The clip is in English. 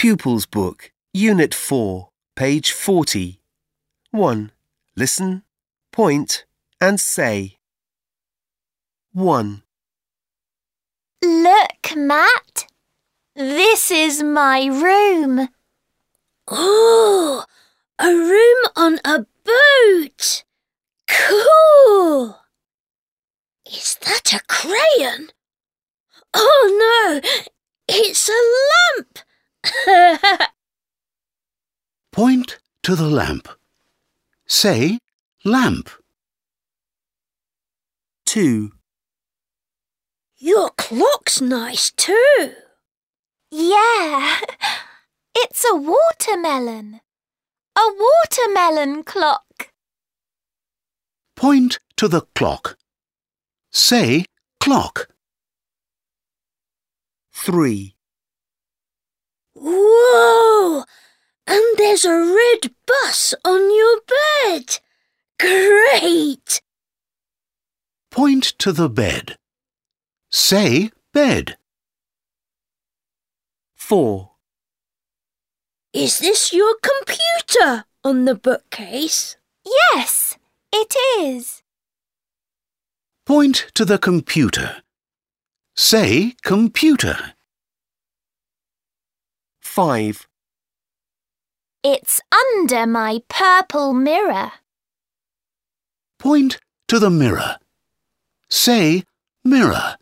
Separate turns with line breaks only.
Pupils Book, Unit 4, page 40. 1. Listen, point and say. 1.
Look, Matt. This is my room.
Oh, a room on a boat. Cool. Is that a crayon? Oh no, it's a lamp.
Point to the lamp. Say lamp.
2.
Your clock's nice too.
Yeah, it's a watermelon. A watermelon clock.
Point to the clock. Say clock.
3.
Whoa! And there's a red bus on your bed. Great!
Point to the bed. Say bed.
4.
Is this your computer on the bookcase?
Yes, it is.
Point to the computer. Say computer.
5.
It's under my purple mirror.
Point to the mirror. Say mirror.